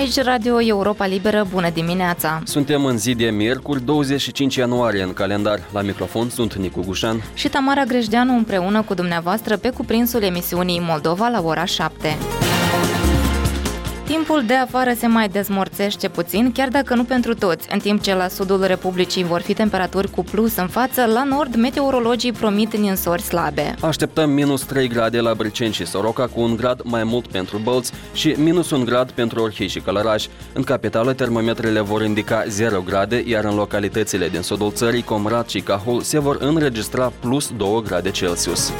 Aici Radio Europa Liberă, bună dimineața! Suntem în zi de miercuri, 25 ianuarie în calendar. La microfon sunt Nicu Gușan și Tamara Grejdeanu împreună cu dumneavoastră pe cuprinsul emisiunii Moldova la ora 7. Timpul de afară se mai dezmorțește puțin, chiar dacă nu pentru toți. În timp ce la sudul Republicii vor fi temperaturi cu plus în față, la nord meteorologii promit ninsori slabe. Așteptăm minus 3 grade la Briceni și Soroca, cu 1 grad mai mult pentru Bălți și minus 1 grad pentru Orhei și Călăraș. În capitală, termometrele vor indica 0 grade, iar în localitățile din sudul țării, Comrat și Cahul, se vor înregistra plus 2 grade Celsius.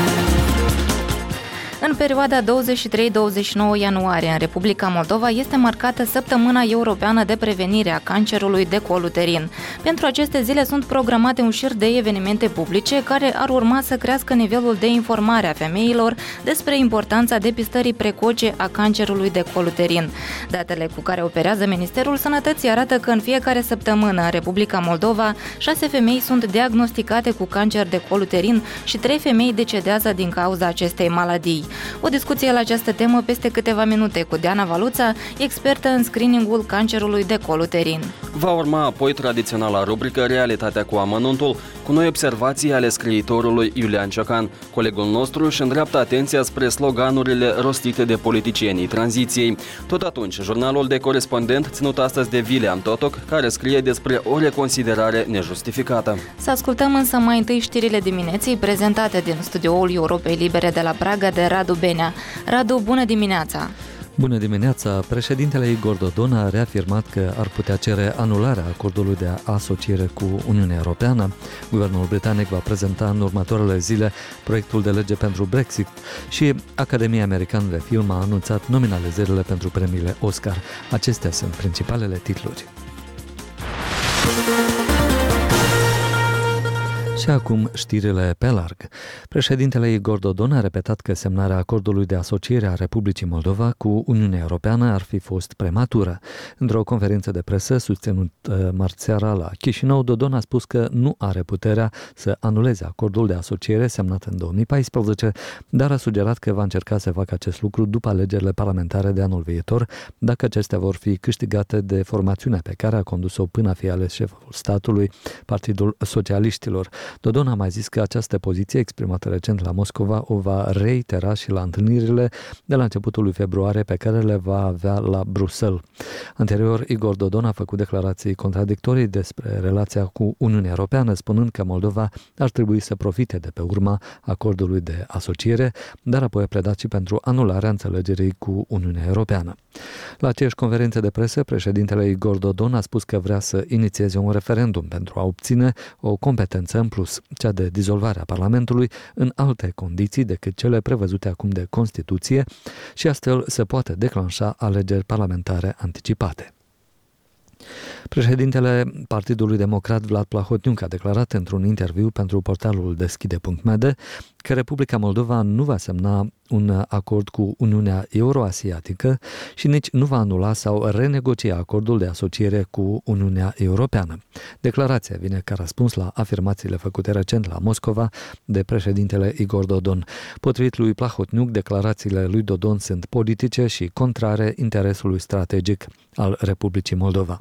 În perioada 23-29 ianuarie, în Republica Moldova, este marcată Săptămâna Europeană de Prevenire a Cancerului de col uterin. Pentru aceste zile sunt programate un șir de evenimente publice care ar urma să crească nivelul de informare a femeilor despre importanța depistării precoce a cancerului de col uterin. Datele cu care operează Ministerul Sănătății arată că în fiecare săptămână în Republica Moldova 6 femei sunt diagnosticate cu cancer de col uterin și 3 femei decedează din cauza acestei maladii. O discuție la această temă peste câteva minute cu Diana Valuța, expertă în screeningul cancerului de col uterin. Va urma apoi tradiționala rubrică Realitatea cu amănuntul, cu noi observații ale scriitorului Iulian Ciocan. Colegul nostru își îndreaptă atenția spre sloganurile rostite de politicienii tranziției. Tot atunci, jurnalul de corespondent ținut astăzi de Vilean Totoc, care scrie despre o reconsiderare nejustificată. Să ascultăm însă mai întâi știrile dimineții prezentate din studioul Europei Libere de la Praga de Radu Benea. Radu, bună dimineața! Bună dimineața! Președintele Igor Dodon a reafirmat că ar putea cere anularea acordului de asociere cu Uniunea Europeană. Guvernul britanic va prezenta în următoarele zile proiectul de lege pentru Brexit și Academia Americană de Film a anunțat nominalizările pentru premiile Oscar. Acestea sunt principalele titluri. Și acum știrile pe larg. Președintele Igor Dodon a repetat că semnarea acordului de asociere a Republicii Moldova cu Uniunea Europeană ar fi fost prematură. Într-o conferință de presă susținut marți seara la Chișinău, Dodon a spus că nu are puterea să anuleze acordul de asociere semnat în 2014, dar a sugerat că va încerca să facă acest lucru după alegerile parlamentare de anul viitor, dacă acestea vor fi câștigate de formațiunea pe care a condus-o până a fi ales șeful statului, Partidul Socialiștilor. Dodon a mai zis că această poziție exprimată recent la Moscova o va reitera și la întâlnirile de la începutul lui februarie pe care le va avea la Bruxelles. Anterior, Igor Dodon a făcut declarații contradictorii despre relația cu Uniunea Europeană, spunând că Moldova ar trebui să profite de pe urma acordului de asociere, dar apoi a pledat și pentru anularea înțelegerii cu Uniunea Europeană. La aceeași conferință de presă, președintele Igor Dodon a spus că vrea să inițieze un referendum pentru a obține o competență în plus, cea de dizolvare a Parlamentului în alte condiții decât cele prevăzute acum de Constituție și astfel se poate declanșa alegeri parlamentare anticipate. Președintele Partidului Democrat Vlad Plahotniuc a declarat într-un interviu pentru portalul Deschide.md că Republica Moldova nu va semna un acord cu Uniunea Euroasiatică și nici nu va anula sau renegocia acordul de asociere cu Uniunea Europeană. Declarația vine ca răspuns la afirmațiile făcute recent la Moscova de președintele Igor Dodon. Potrivit lui Plahotniuc, declarațiile lui Dodon sunt politice și contrare interesului strategic al Republicii Moldova.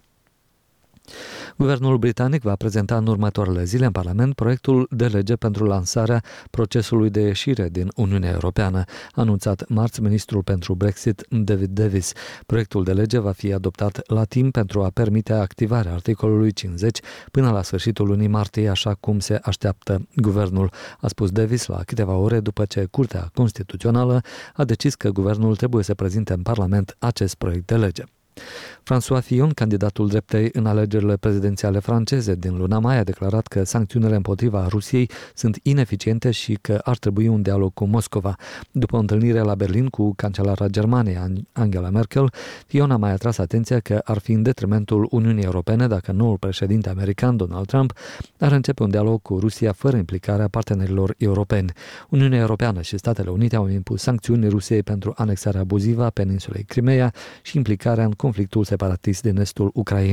Guvernul britanic va prezenta în următoarele zile în Parlament proiectul de lege pentru lansarea procesului de ieșire din Uniunea Europeană, a anunțat marți ministrul pentru Brexit David Davis. Proiectul de lege va fi adoptat la timp pentru a permite activarea articolului 50 până la sfârșitul lunii martie, așa cum se așteaptă guvernul, a spus Davis la câteva ore după ce Curtea Constituțională a decis că guvernul trebuie să prezinte în Parlament acest proiect de lege. François Fillon, candidatul dreptei în alegerile prezidențiale franceze din luna mai, a declarat că sancțiunile împotriva Rusiei sunt ineficiente și că ar trebui un dialog cu Moscova. După o întâlnire la Berlin cu cancelara Germaniei Angela Merkel, Fillon a mai atras atenția că ar fi în detrimentul Uniunii Europene dacă noul președinte american Donald Trump ar începe un dialog cu Rusia fără implicarea partenerilor europeni. Uniunea Europeană și Statele Unite au impus sancțiuni Rusiei pentru anexarea abuzivă a peninsulei Crimea și implicarea în conflictul separatist din estul Ucrainei.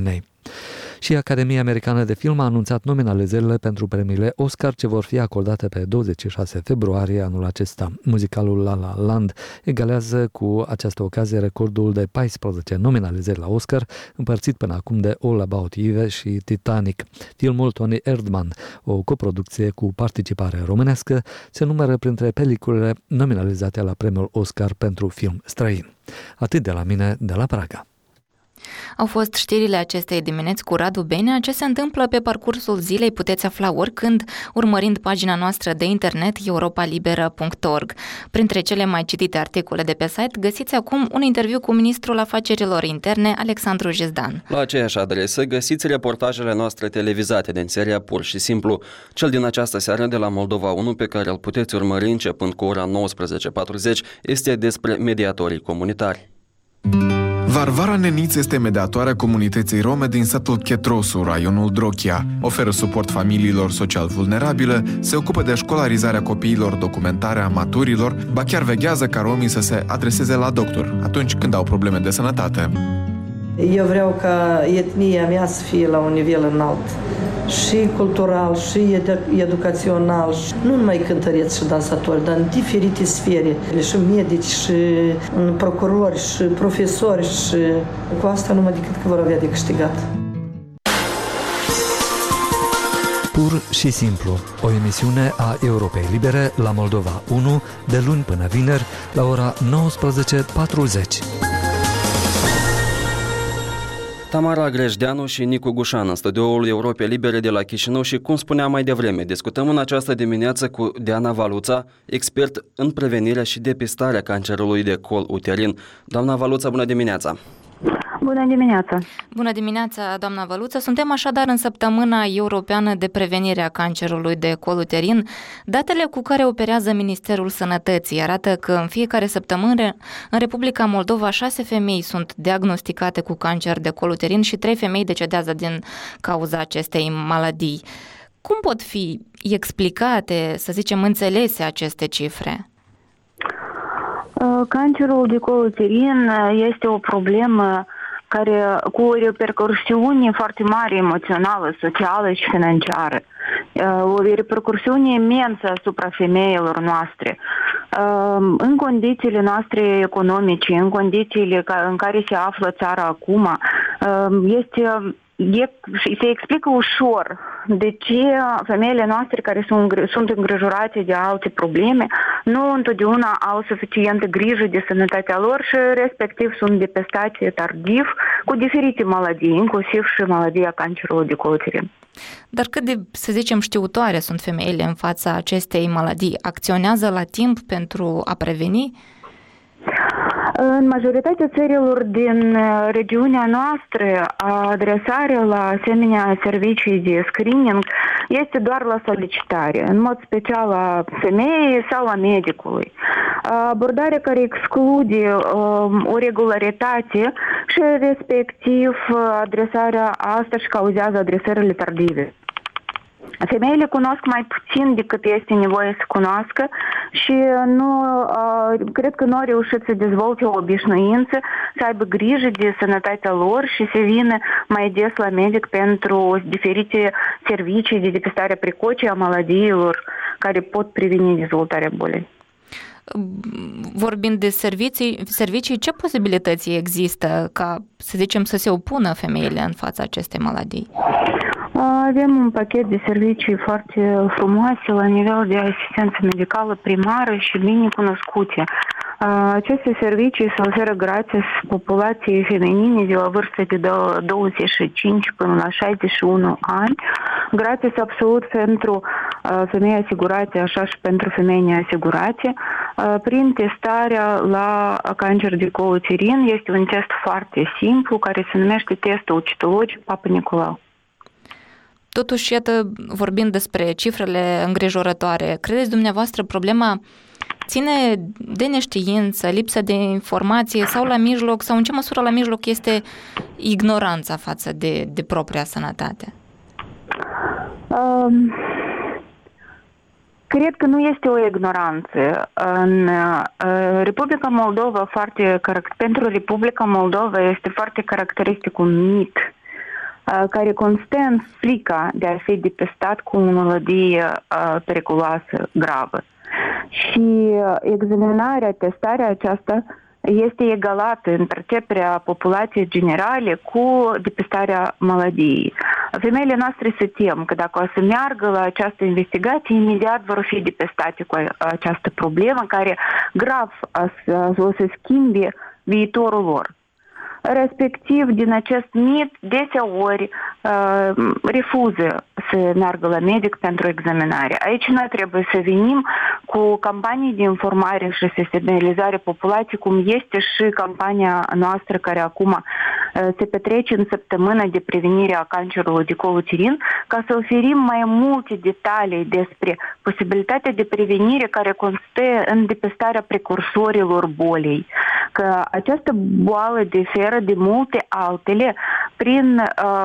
Și Academia Americană de Film a anunțat nominalizările pentru premiile Oscar ce vor fi acordate pe 26 februarie anul acesta. Muzicalul La La Land egalează cu această ocazie recordul de 14 nominalizări la Oscar, împărțit până acum de All About Eve și Titanic. Filmul Tony Erdmann, o coproducție cu participare românească, se numără printre peliculele nominalizate la premiul Oscar pentru film străin. Atât de la mine, de la Praga. Au fost știrile acestei dimineți cu Radu Benea. Ce se întâmplă pe parcursul zilei puteți afla oricând, urmărind pagina noastră de internet europalibera.org. Printre cele mai citite articole de pe site găsiți acum un interviu cu ministrul afacerilor interne, Alexandru Jezdan. La aceeași adresă găsiți reportajele noastre televizate din seria Pur și Simplu. Cel din această seară de la Moldova 1, pe care îl puteți urmări începând cu ora 19:40, este despre mediatorii comunitari. Varvara Neniț este mediatoarea comunității rome din satul Chetrosu, raionul Drochia. Oferă suport familiilor social vulnerabile, se ocupă de școlarizarea copiilor, documentarea maturilor, ba chiar veghează ca romii să se adreseze la doctor atunci când au probleme de sănătate. Eu vreau ca etnia mea să fie la un nivel înalt, și cultural, și educațional, nu numai cântăreți și dansatori, dar în diferite sfere, și medici, și procurori, și profesori, și cu asta numai decât că vor avea de câștigat. Pur și simplu, o emisiune a Europei Libere la Moldova 1, de luni până vineri, la ora 19:40. Tamara Grejdeanu și Nicu Gușan în studioul Europei Libere de la Chișinău și, cum spuneam mai devreme, discutăm în această dimineață cu Diana Valuța, expert în prevenirea și depistarea cancerului de col uterin. Doamna Valuța, bună dimineața! Bună dimineața! Bună dimineața, doamna Văluță! Suntem așadar în săptămâna europeană de prevenire a cancerului de col uterin. Datele cu care operează Ministerul Sănătății arată că în fiecare săptămână în Republica Moldova 6 femei sunt diagnosticate cu cancer de col uterin și 3 femei decedează din cauza acestei maladii. Cum pot fi explicate, să zicem, înțelese aceste cifre? Cancerul de col uterin este o problemă cu o repercursiune foarte mare emoțională, socială și financiară. O repercursiune imensă asupra femeilor noastre. În condițiile noastre economice, în condițiile în care se află țara acum, se explică ușor de ce femeile noastre care sunt îngrijorate de alte probleme nu întotdeauna au suficientă grijă de sănătatea lor și respectiv sunt depistate tardiv cu diferite maladii, inclusiv și maladia cancerului de col uterin. Dar cât de, să zicem, știutoare sunt femeile în fața acestei maladii? Acționează la timp pentru a preveni? În majoritatea țărilor din regiunea noastră, adresarea la asemenea servicii de screening este doar la solicitare, în mod special la femeii sau la medicului. Abordarea care exclude o regularitate și respectiv adresarea asta și cauzează adresările tardive. Femeile cunosc mai puțin decât este nevoie să cunoască și cred că nu au reușit să dezvolte o obișnuință să aibă grijă de sănătatea lor și să vină mai des la medic pentru diferite servicii de depistare precoce a maladiilor care pot preveni dezvoltarea bolii. Vorbind de servicii, ce posibilități există ca, să zicem, să se opună femeile în fața acestei maladii? Avem un pachet de servicii foarte frumoase la nivel de asistență medicală primară și bine cunoscute. Aceste servicii se oferă gratis populației feminine de la vârstă de 25 până la 61 ani, gratis absolut pentru femei asigurate, așa și pentru femei neasigurate, prin testarea la cancer de col uterin. Este un test foarte simplu care se numește testul citologic Papa Nicolau. Totuși, iată, vorbind despre cifrele îngrijorătoare, credeți dumneavoastră problema ține de neștiință, lipsă de informație sau la mijloc, sau în ce măsură la mijloc este ignoranța față de propria sănătate? Cred că nu este o ignoranță. În Republica Moldova, pentru Republica Moldova este foarte caracteristic un mit care constă în frica de a fi depistat cu o maladie periculoasă gravă. Și examinarea, testarea aceasta este egalată în perceperea populației generale cu depistarea maladiei. Femeile noastre se tem că dacă o să meargă la această investigație, imediat vor fi depistate cu această problemă care grav o să schimbe viitorul lor. Respectiv, din acest mit, deseori refuză să meargă la medic pentru examinare. Aici noi trebuie să venim cu campanii de informare și sensibilizare populației, cum este și campania noastră care acum se petrece în săptămâna de prevenire a cancerului de col uterin, ca să oferim mai multe detalii despre posibilitatea de prevenire care constă în depistarea precursorilor bolei. Că această boală diferă de multe altele prin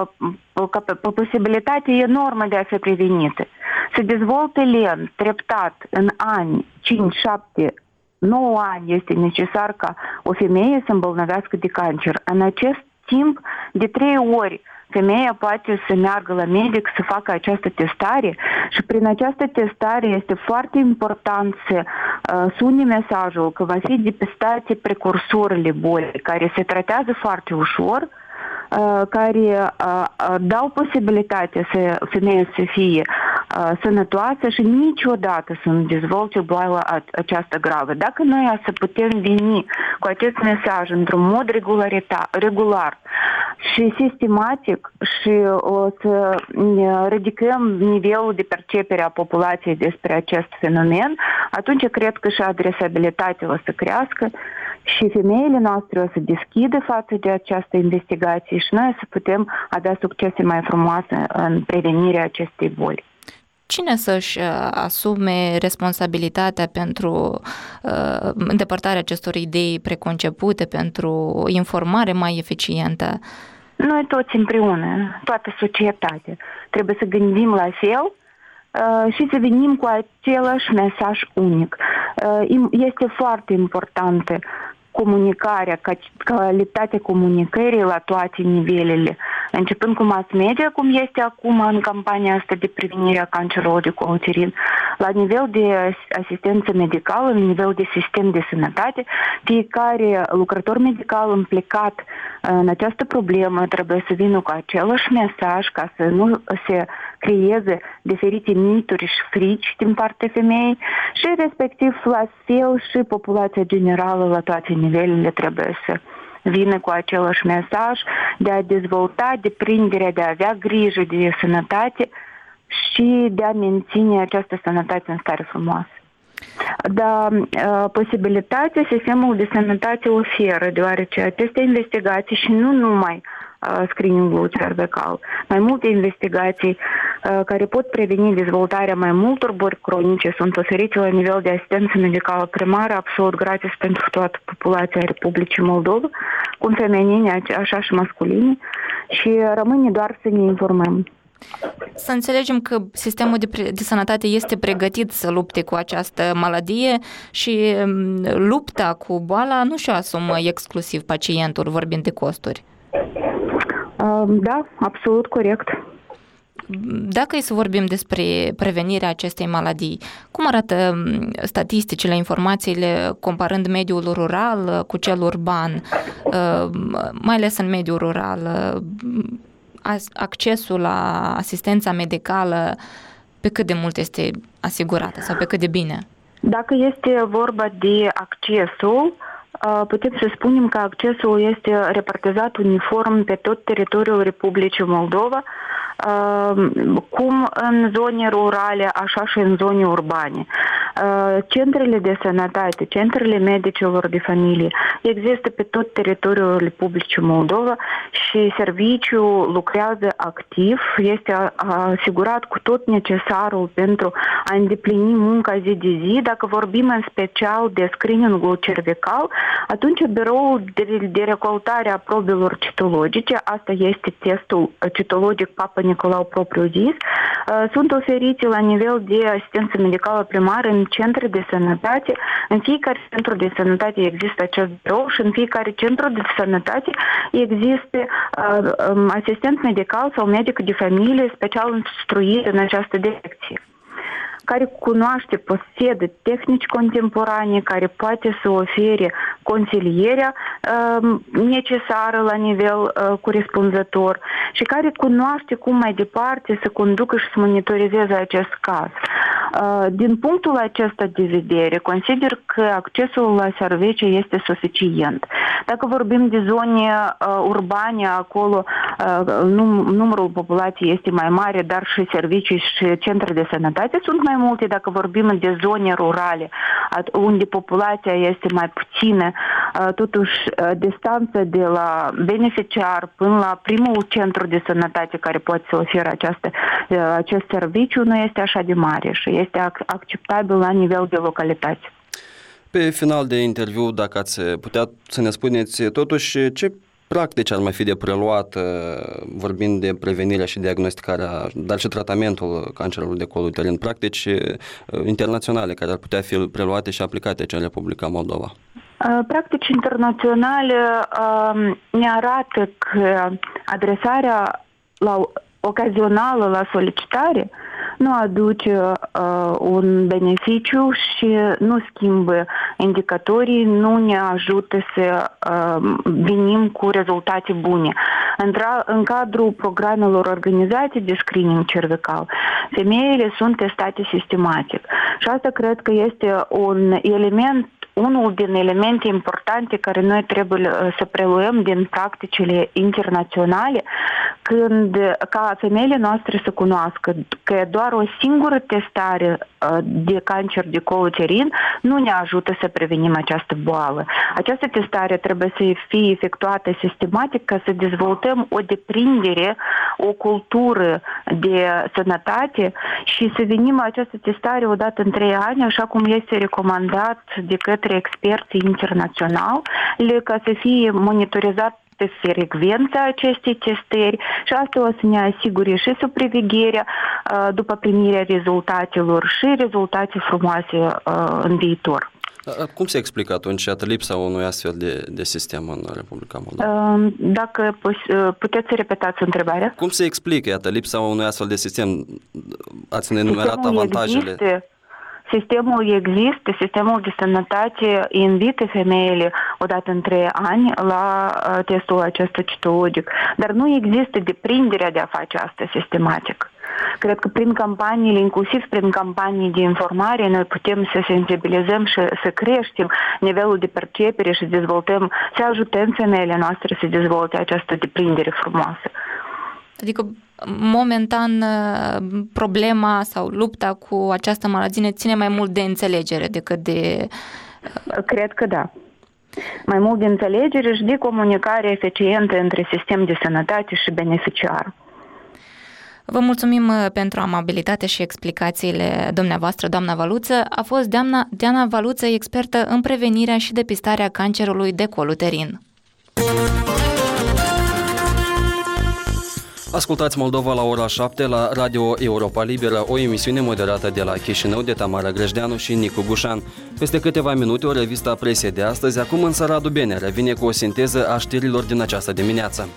posibilitatea enormă de a fi prevenită. Se dezvoltă lent, treptat, în ani, 5, 7, 9 ani este necesar ca o femeie să îmbolnăvească de cancer. În acest timp, de 3 ori, femeia poate să meargă la medic să facă această testare și prin această testare este foarte important să sune mesajul că va fi depistate precursorile bolii, care se tratează foarte ușor, care dau posibilitatea să femeia să fie sănătoasă și niciodată să nu dezvolte boala aceasta gravă. Dacă noi să putem veni cu acest mesaj într-un mod regular și sistematic și o să ridicăm nivelul de percepere a populației despre acest fenomen, atunci cred că și adresabilitatea o să crească și femeile noastre o să deschidă față de această investigație și noi să putem avea succese mai frumoase în prevenirea acestei boli. Cine să-și asume responsabilitatea pentru îndepărtarea acestor idei preconcepute, pentru o informare mai eficientă? Noi toți împreună, toată societatea, trebuie să gândim la fel și să venim cu același mesaj unic. Este foarte importantă comunicarea, calitatea comunicării la toate nivelele, începând cu mass media, cum este acum în campania asta de prevenire a cancerului de col uterin, la nivel de asistență medicală, la nivel de sistem de sănătate. Fiecare lucrător medical implicat în această problemă trebuie să vină cu același mesaj ca să nu se creeze diferite mituri și frici din partea femeii și respectiv la fel și populația generală la toate nivelele trebuie să vină cu același mesaj de a dezvolta deprinderea, de a avea grijă de sănătate și de a menține această sănătate în stare frumoasă. Dar posibilitatea sistemul de sănătate oferă, deoarece aceste investigații și nu numai screening-ul cervical, mai multe investigații care pot preveni dezvoltarea mai multor boli cronice sunt oferite la nivel de asistență medicală primară absolut gratis pentru toată populația Republicii Moldova, cum femenine, așa și masculine, și rămâne doar să ne informăm. Să înțelegem că sistemul de sănătate este pregătit să lupte cu această maladie și lupta cu boala nu și-o asumă exclusiv pacientul, vorbind de costuri. Da, absolut corect. Dacă e să vorbim despre prevenirea acestei maladii, cum arată statisticile, informațiile comparând mediul rural cu cel urban, mai ales în mediul rural, accesul la asistența medicală, pe cât de mult este asigurată sau pe cât de bine? Dacă este vorba de accesul, putem să spunem că accesul este repartizat uniform pe tot teritoriul Republicii Moldova, cum în zone rurale, așa și în zone urbane. Centrele de sănătate, centrele medicilor de familie există pe tot teritoriul Republicii Moldova și serviciul lucrează activ, este asigurat cu tot necesarul pentru a îndeplini munca zi de zi. Dacă vorbim în special de screening-ul cervical, atunci biroul de recoltare a probelor citologice, asta este testul citologic Papa Nicolau propriu zis, sunt oferite la nivel de asistență medicală primară în centre de sănătate. În fiecare centru de sănătate există acest birou și în fiecare centru de sănătate există asistent medical sau medic de familie special instruit în această direcție, care cunoaște, posedă tehnici contemporane, care poate să ofere consilierea necesară la nivel corespunzător și care cunoaște cum mai departe să conducă și să monitorizeze acest caz. Din punctul acesta de vedere, consider că accesul la servicii este suficient. Dacă vorbim de zone urbane, acolo numărul populației este mai mare, dar și servicii și centre de sănătate sunt mai multe. Dacă vorbim de zone rurale, unde populația este mai puțină, totuși distanța de la beneficiar până la primul centru de sănătate care poate să ofere acest serviciu nu este așa de mare și este acceptabil la nivel de localitate. Pe final de interviu, dacă ați putea să ne spuneți totuși ce practici ar mai fi de preluat, vorbind de prevenirea și diagnosticarea, dar și tratamentul cancerului de col uterin, practici internaționale care ar putea fi preluate și aplicate aici în Republica Moldova? Practici internaționale ne arată că adresarea ocazională la solicitare nu aduce un beneficiu și nu schimbă indicatorii, nu ne ajută să venim cu rezultate bune. În cadrul programelor organizate de screening cervical, femeile sunt testate sistematic și asta cred că este unul din elemente importante care noi trebuie să preluăm din practicile internaționale, ca femeile noastre să cunoască că doar o singură testare de cancer de col uterin nu ne ajută să prevenim această boală. Această testare trebuie să fie efectuată sistematic ca să dezvoltăm o deprindere, o cultură de sănătate și să venim această testare odată în 3 ani, așa cum este recomandat de către experții internaționali, ca să fie monitorizat pe frecvența acestei testări și asta o să ne asigure și supravegherea după primirea rezultatelor și rezultate frumoase în viitor. Cum se explică atunci lipsa unui astfel de sistem în Republica Moldova? Dacă puteți să repetați întrebarea? Cum se explică, lipsa unui astfel de sistem? Ați enumerat avantajele. Sistemul există, sistemul de sănătate invită femeile odată în 3 ani la testul acesta citologic, dar nu există deprinderea de a face asta sistematic. Cred că prin campaniile, inclusiv prin campanii de informare, noi putem să sensibilizăm și să creștem nivelul de percepere și să ajutăm femeile noastre să dezvolte această deprindere frumoasă. Adică, momentan, problema sau lupta cu această maladie ține mai mult de înțelegere decât de... Cred că da. Mai mult de înțelegere și de comunicare eficientă între sistem de sănătate și beneficiar. Vă mulțumim pentru amabilitate și explicațiile dumneavoastră, doamna Valuță. A fost Diana Valuță, expertă în prevenirea și depistarea cancerului de col uterin. Ascultați Moldova la ora 7 la Radio Europa Liberă, o emisiune moderată de la Chișinău de Tamara Grejdeanu și Nicu Gușan. Peste câteva minute o revistă presiei de astăzi, acum însă Radu Bene revine cu o sinteză a știrilor din această dimineață.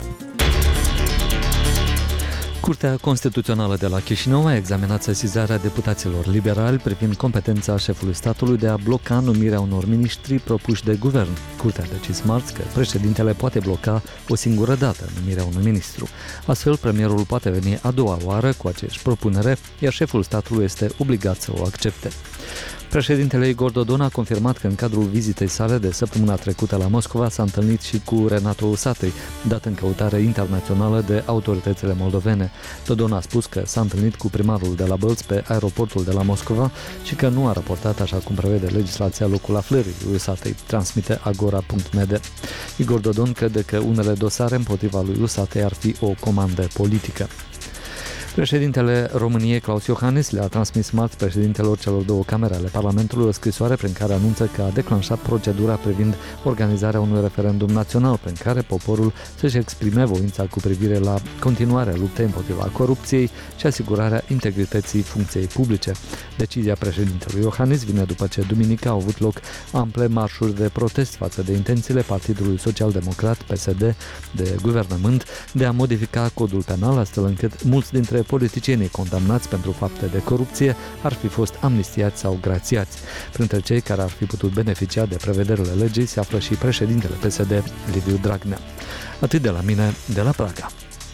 Curtea Constituțională de la Chișinău a examinat sesizarea deputaților liberali privind competența șefului statului de a bloca numirea unor miniștri propuși de guvern. Curtea a decis marți că președintele poate bloca o singură dată numirea unui ministru. Astfel, premierul poate veni a doua oară cu aceeași propunere, iar șeful statului este obligat să o accepte. Președintele Igor Dodon a confirmat că în cadrul vizitei sale de săptămâna trecută la Moscova s-a întâlnit și cu Renato Usatăi, dat în căutare internațională de autoritățile moldovene. Dodon a spus că s-a întâlnit cu primarul de la Bălți pe aeroportul de la Moscova și că nu a raportat așa cum prevede legislația locul aflării lui Usatăi, transmite Agora.md. Igor Dodon crede că unele dosare împotriva lui Usatăi ar fi o comandă politică. Președintele României, Klaus Iohannis, le-a transmis marți președintelor celor două camere ale Parlamentului o scrisoare prin care anunță că a declanșat procedura privind organizarea unui referendum național prin care poporul să-și exprime voința cu privire la continuarea luptei împotriva corupției și asigurarea integrității funcției publice. Decizia președintelui Iohannis vine după ce duminică au avut loc ample marșuri de protest față de intențiile Partidului Social-Democrat, PSD, de guvernământ, de a modifica codul penal astfel încât mulți dintre politicienii condamnați pentru fapte de corupție ar fi fost amnistiați sau grațiați. Printre cei care ar fi putut beneficia de prevederile legii se află și președintele PSD, Liviu Dragnea. Atât de la mine, de la Praga.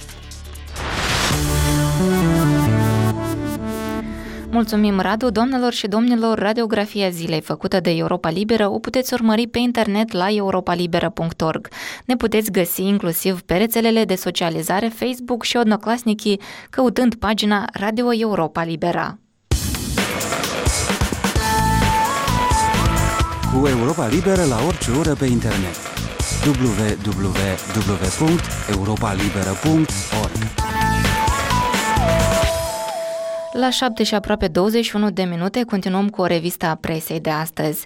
Mulțumim, Radu. Doamnelor și domnilor, radiografia zilei făcută de Europa Liberă o puteți urmări pe internet la europalibera.org. Ne puteți găsi inclusiv pe rețelele de socializare Facebook și Odnoklassniki, căutând pagina Radio Europa Libera. Cu Europa Liberă la orice oră pe internet. www.europalibera.org. La 7 și aproape 21 de minute continuăm cu o revistă a presei de astăzi.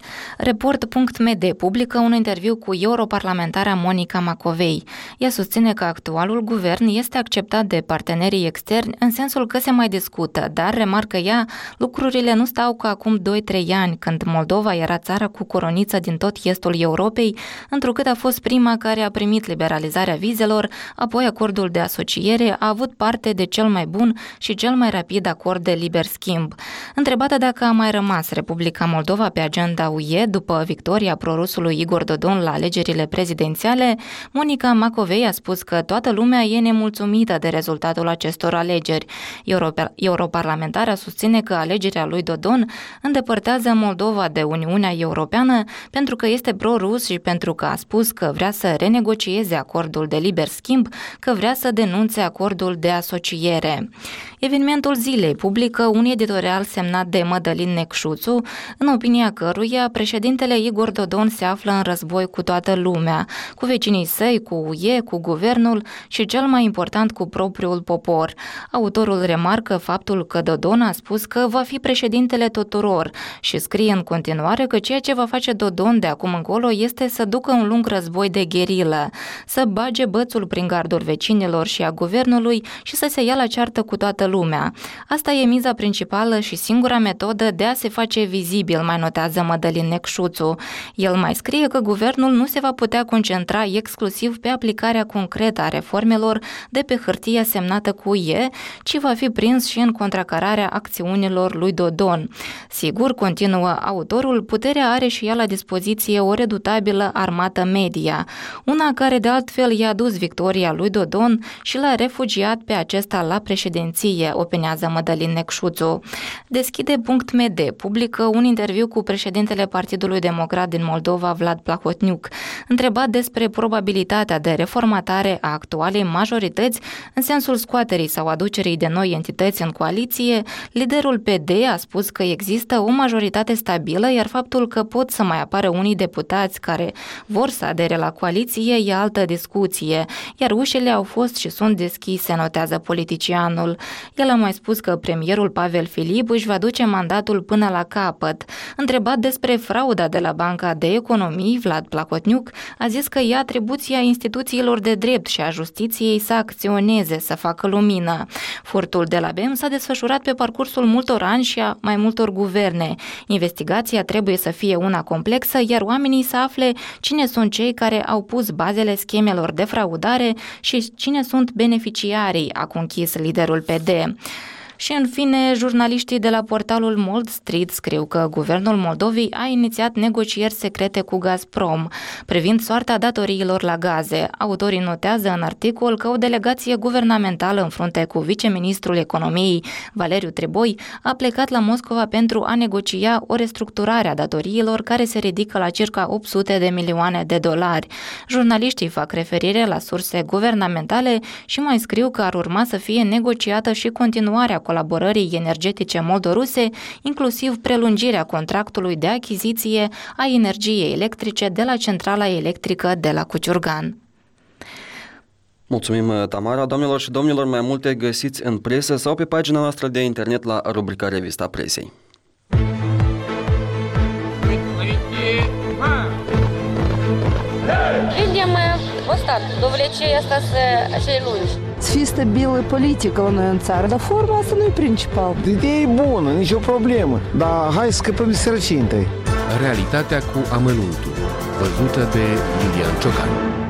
Report.md publică un interviu cu europarlamentara Monica Macovei. Ea susține că actualul guvern este acceptat de partenerii externi în sensul că se mai discută, dar, remarcă ea, lucrurile nu stau ca acum 2-3 ani, când Moldova era țara cu coroniță din tot estul Europei, întrucât a fost prima care a primit liberalizarea vizelor, apoi acordul de asociere a avut parte de cel mai bun și cel mai rapid acord de liber schimb. Întrebată dacă a mai rămas Republica Moldova pe agenda UE după victoria prorusului Igor Dodon la alegerile prezidențiale, Monica Macovei a spus că toată lumea e nemulțumită de rezultatul acestor alegeri. Europarlamentarea susține că alegerea lui Dodon îndepărtează Moldova de Uniunea Europeană pentru că este pro-rus și pentru că a spus că vrea să renegocieze acordul de liber schimb, că vrea să denunțe acordul de asociere. Evenimentul zilei publică un editorial semnat de Mădălin Necșuțu, în opinia căruia președintele Igor Dodon se află în război cu toată lumea, cu vecinii săi, cu UE, cu guvernul și, cel mai important, cu propriul popor. Autorul remarcă faptul că Dodon a spus că va fi președintele tuturor și scrie în continuare că ceea ce va face Dodon de acum încolo este să ducă un lung război de gherilă, să bage bățul prin gardul vecinilor și a guvernului și să se ia la ceartă cu toată lumea. Asta e miza principală și singura metodă de a se face vizibil, mai notează Mădălin Necșuțu. El mai scrie că guvernul nu se va putea concentra exclusiv pe aplicarea concretă a reformelor de pe hârtia semnată cu UE, ci va fi prins și în contracararea acțiunilor lui Dodon. Sigur, continuă autorul, puterea are și ea la dispoziție o redutabilă armată media, una care de altfel i-a dus victoria lui Dodon și l-a refugiat pe acesta la președinție, opinează Mădălin Necșuțu. Deschide.md publică un interviu cu președintele Partidului Democrat din Moldova, Vlad Plahotniuc. Întrebat despre probabilitatea de reformatare a actualei majorități în sensul scoaterii sau aducerii de noi entități în coaliție, liderul PD a spus că există o majoritate stabilă, iar faptul că pot să mai apară unii deputați care vor să adere la coaliție e altă discuție, iar ușile au fost și sunt deschise, notează politicianul. El a mai spus că premierul Pavel Filip își va duce mandatul până la capăt. Întrebat despre frauda de la Banca de Economii, Vlad Plahotniuc a zis că e atribuția instituțiilor de drept și a justiției să acționeze, să facă lumină. Furtul de la BEM s-a desfășurat pe parcursul multor ani și a mai multor guverne. Investigația trebuie să fie una complexă, iar oamenii să afle cine sunt cei care au pus bazele schemelor de fraudare și cine sunt beneficiarii, a conchis liderul PD. Și în fine, jurnaliștii de la portalul Mold Street scriu că guvernul Moldovei a inițiat negocieri secrete cu Gazprom privind soarta datoriilor la gaze. Autorii notează în articol că o delegație guvernamentală în frunte cu viceministrul economiei Valeriu Treboi a plecat la Moscova pentru a negocia o restructurare a datoriilor care se ridică la circa 800 de milioane de dolari. Jurnaliștii fac referire la surse guvernamentale și mai scriu că ar urma să fie negociată și continuarea colaborării energetice moldoruse, inclusiv prelungirea contractului de achiziție a energiei electrice de la centrala electrică de la Cuciurgan. Mulțumim, Tamara. Doamnelor și domnilor, mai multe găsiți în presă sau pe pagina noastră de internet la rubrica Revista Presei. Видим остаток, довлечение остаться cei lungi. Să fie stabilă politică la noi în țară, dar forma asta nu e principal. Ideea e bună, nicio problemă, dar hai să scăpăm de sărăcie întâi. Realitatea cu amănuntul, văzută de Iulian Ciocan.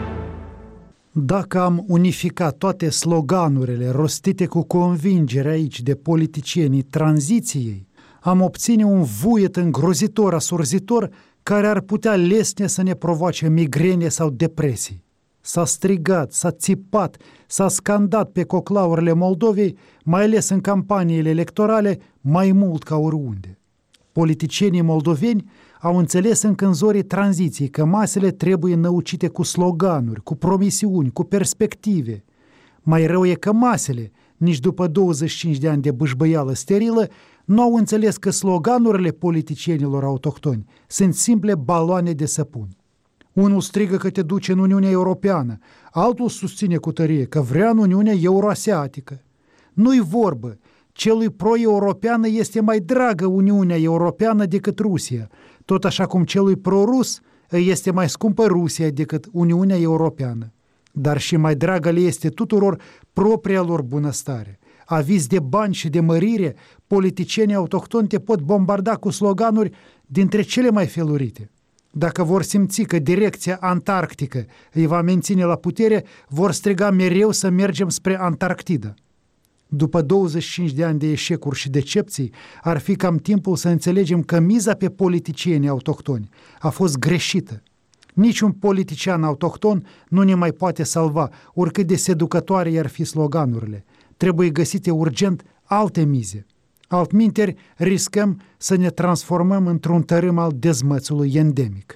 Dacă am unificat toate sloganurile rostite cu convingere aici de politicienii tranziției, am obține un vuiet îngrozitor, asurzitor, care ar putea lesne să ne provoace migrene sau depresii. S-a strigat, s-a țipat, s-a scandat pe coclaurile Moldovei, mai ales în campaniile electorale, mai mult ca oriunde. Politicienii moldoveni au înțeles încă în zorii tranziției că masele trebuie năucite cu sloganuri, cu promisiuni, cu perspective. Mai rău e că masele, nici după 25 de ani de bâșbăială sterilă, nu au înțeles că sloganurile politicienilor autohtoni sunt simple baloane de săpun. Unul strigă că te duce în Uniunea Europeană, altul susține cu tărie că vrea în Uniunea Euroasiatică. Nu-i vorbă, celui pro-europeană este mai dragă Uniunea Europeană decât Rusia, tot așa cum celui pro-rus îi este mai scumpă Rusia decât Uniunea Europeană. Dar și mai dragă le este tuturor propria lor bunăstare. Avizi de bani și de mărire, politicienii autohtoni te pot bombarda cu sloganuri dintre cele mai felurite. Dacă vor simți că direcția antarctică îi va menține la putere, vor striga mereu să mergem spre Antarctida. După 25 de ani de eșecuri și decepții, ar fi cam timpul să înțelegem că miza pe politicienii autohtoni a fost greșită. Niciun politician autohton nu ne mai poate salva, oricât de seducătoare i-ar fi sloganurile. Trebuie găsite urgent alte mize. Altminteri, riscăm să ne transformăm într-un tărâm al dezmățului endemic.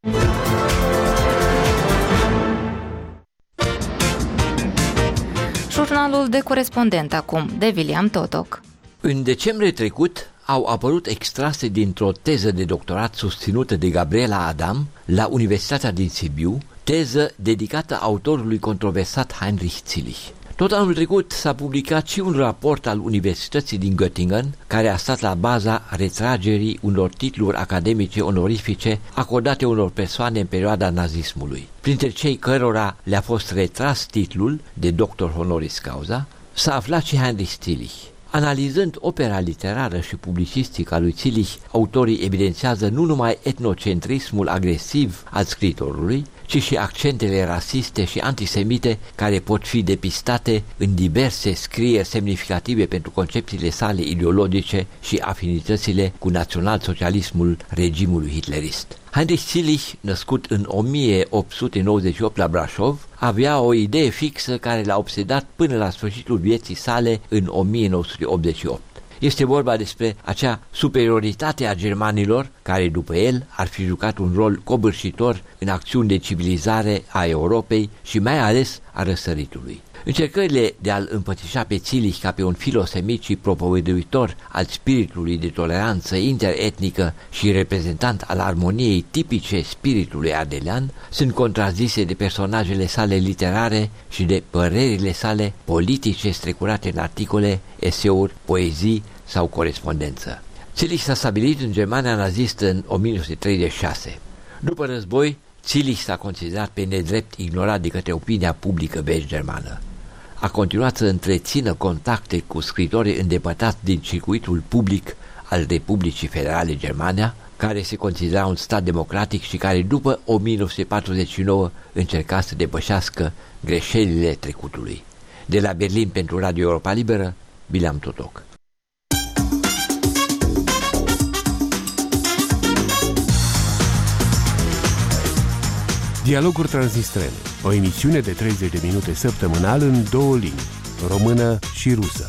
Jurnalul de corespondent acum, de William Totoc. În decembrie trecut au apărut extrase dintr-o teză de doctorat susținută de Gabriela Adam la Universitatea din Sibiu, teză dedicată autorului controversat Heinrich Zillich. Tot anul trecut s-a publicat și un raport al Universității din Göttingen, care a stat la baza retragerii unor titluri academice onorifice acordate unor persoane în perioada nazismului. Printre cei cărora le-a fost retras titlul de doctor honoris causa, s-a aflat și Heinrich Zillich. Analizând opera literară și publicistică a lui Zillich, autorii evidențiază nu numai etnocentrismul agresiv al scriitorului, ci și accentele rasiste și antisemite care pot fi depistate în diverse scrieri semnificative pentru concepțiile sale ideologice și afinitățile cu național-socialismul regimului hitlerist. Heinrich Zillich, născut în 1898 la Brașov, avea o idee fixă care l-a obsedat până la sfârșitul vieții sale în 1988. Este vorba despre acea superioritate a germanilor care, după el, ar fi jucat un rol covârșitor în acțiuni de civilizare a Europei și mai ales a răsăritului. Încercările de a-l împățișa pe Zillich ca pe un filosemit și propovăduitor al spiritului de toleranță interetnică și reprezentant al armoniei tipice spiritului ardelean sunt contrazise de personajele sale literare și de părerile sale politice strecurate în articole, eseuri, poezii sau corespondență. Zillich s-a stabilit în Germania nazistă în 1936. După război, Zillich s-a considerat pe nedrept ignorat de către opinia publică vest-germană. A continuat să întrețină contacte cu scritori îndepărtați din circuitul public al Republicii Federale Germania, care se considera un stat democratic și care după 1949 încerca să depășească greșelile trecutului. De la Berlin pentru Radio Europa Liberă, William Totoc. Dialoguri Transnistrene, o emisiune de 30 de minute săptămânal în două limbi, română și rusă.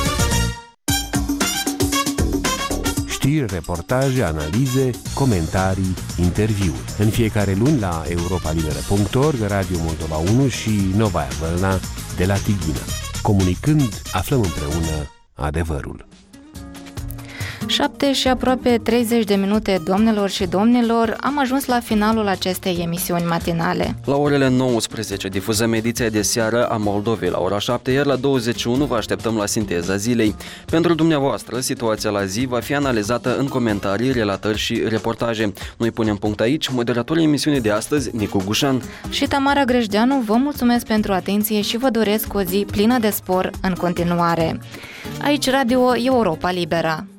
Știri, reportaje, analize, comentarii, interviuri. În fiecare luni la europalibera.org, Radio Moldova 1 și Novaya Vlna de la Tighina. Comunicând, aflăm împreună adevărul. 7 și aproape 30 de minute, doamnelor și domnilor, am ajuns la finalul acestei emisiuni matinale. La orele 19 difuzăm ediția de seară a Moldovei la ora 7, iar la 21 vă așteptăm la sinteza zilei. Pentru dumneavoastră, situația la zi va fi analizată în comentarii, relatări și reportaje. Noi punem punct aici. Moderatorul emisiunii de astăzi, Nicu Gușan și Tamara Grejdeanu, vă mulțumesc pentru atenție și vă doresc o zi plină de spor în continuare. Aici Radio Europa Liberă.